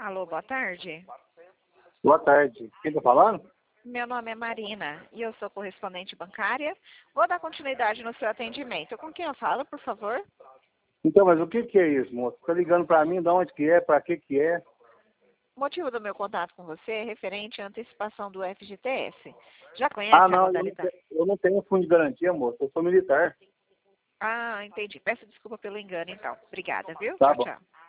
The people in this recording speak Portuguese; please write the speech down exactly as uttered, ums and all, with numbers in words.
Alô, boa tarde. Boa tarde. Quem está falando? Meu nome é Marina e eu sou correspondente bancária. Vou dar continuidade no seu atendimento. Com quem eu falo, por favor? Então, mas o que, que é isso, moço? Está ligando para mim, de onde que é, para que que é? O motivo do meu contato com você é referente à antecipação do F G T S. Já Ah, conhece a não, eu não, modalidade? tenho, eu não tenho fundo de garantia, moço. Eu sou militar. Ah, entendi. Peço desculpa pelo engano, então. Obrigada, viu? Tá Tchau, bom. tchau.